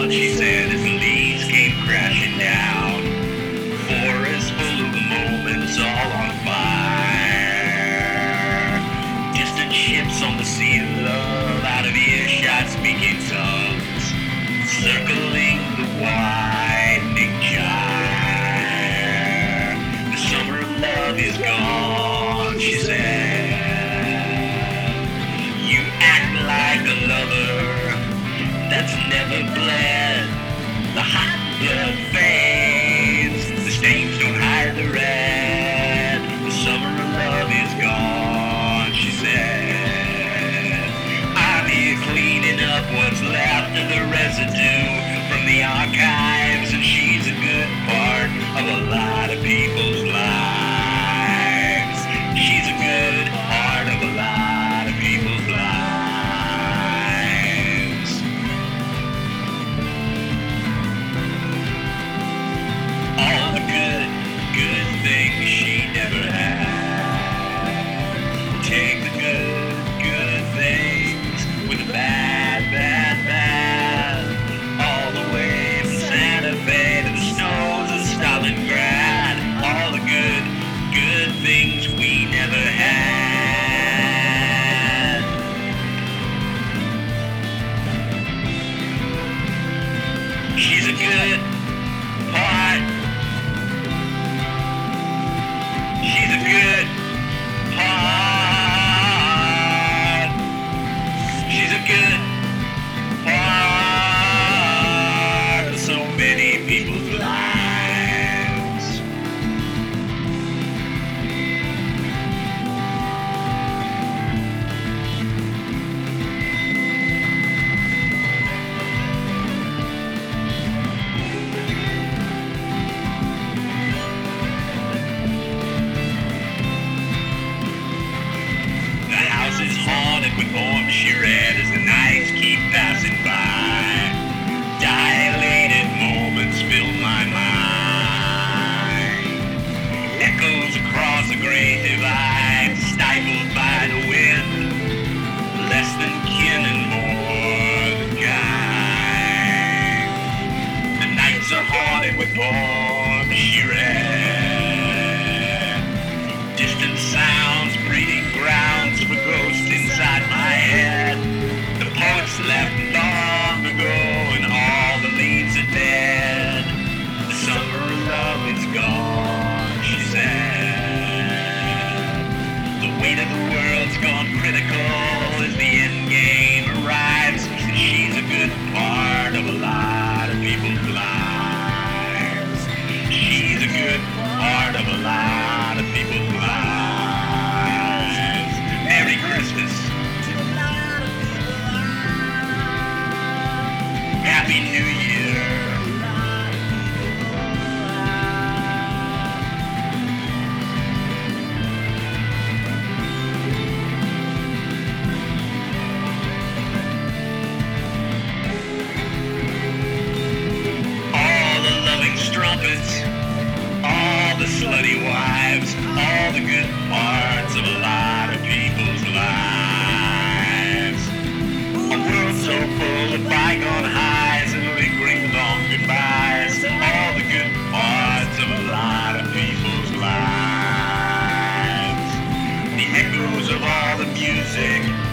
gone, she said, as the leaves came crashing down. Forest full of moments all on fire. Distant ships on the sea of love, out of earshot speaking tongues, circling the widening gyre. The summer of love is gone, she said. You act like a lover that's never bled. The hot blood fades, the stains don't hide the red. The summer of love is gone, she said. I'm here cleaning up what's left of the residue from the archives, and she's a good part of a lot of people's lives. She's a good part of a lot of people's lives. All the good things she never had. Take the good things with the bad. All the way from Santa Fe to the snows of Stalingrad. All the good things we never had. She's a good part. She's a good part. She's a good part of so many people's lives. The house is haunted with poems she read as the nights keep passing by. Dilated moments fill my mind. Echoes across the great divide, stifled by the wind. Less than kin and more than kind. The nights are haunted with poems she read. Distant sounds, breeding grounds for ghosts inside my head. The poets left long ago and all the leaves are dead. The summer of love is gone, she said. The weight of the world's gone critical as the end game arrives. And she's a good part of a lot of people's lives. She's a good part of a lot of people's lives. Merry Christmas. Happy New Year. All the loving strumpets, all the slutty wives, all the good parts of a lot of people's lives. A world so full of bygone highs and lingering long goodbyes. All the good parts of a lot of people's lives. The echoes of all the music